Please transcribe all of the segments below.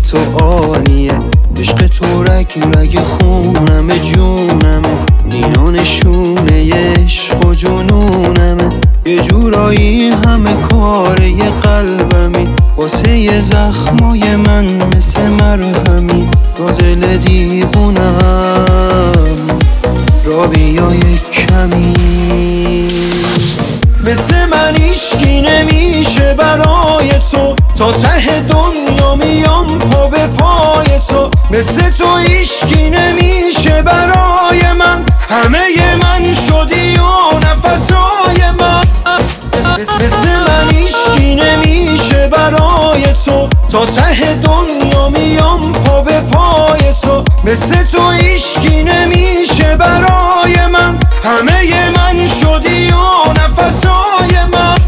تو عالیه، عشق تو رگ رگ خونمه، جونمه، اینا نشونه عشق و جنونمه. یه جورایی همه کاره ی قلبمی، واسه ی زخمای من مثل مرهمی. با دل دیوونم را بیا یک کمی، مثل من هیچکی نمیشه برای تو، تا ته دنیا میام پا به پای تو. مثل تو هیچکی نمیشه برای من، همه من شدی و نفسای من. مثل من هیچکی نمیشه برای تو، تا ته دنیا میام پا به پای تو. مثل تو هیچکی نمیشه برای من، همه من شدی و نفسای من.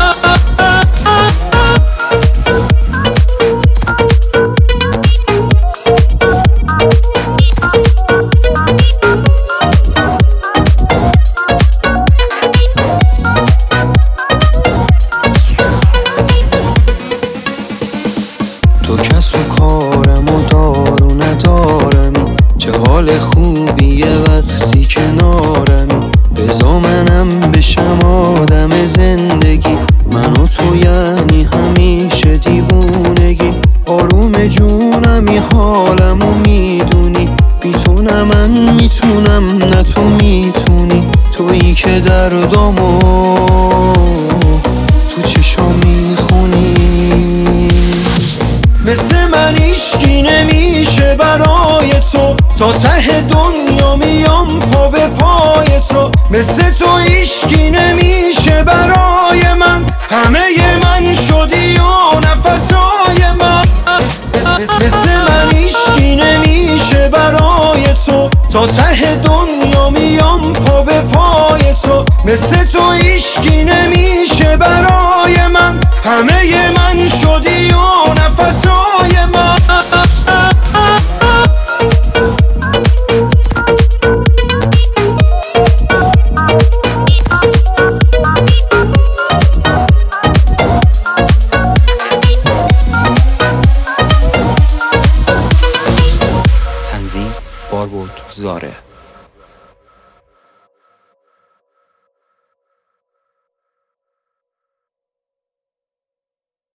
تو کس و کارم و دار و ندارمی، چه حال خوبیه وقتی کنارمی. بزا منم بشم آدم زندگی، من و تو یعنی همیشه دیوونگی. آروم جونمی حالمو میدونی، بی تو نه من میتونم نه تو میتونی. تویی که دردامو تو چشام میخونی. مثل من هیچکی نمیشه برای تو، تا ته دنیا میام پا به پای تو. مثل تو هیچکی نمیشه برای من، همه من شدی و نفسای من. مثل من هیچکی نمیشه برای تو، تا ته دنیا میام پا به پای تو. مثل تو هیچکی نمیشه برای من، همه من شدی و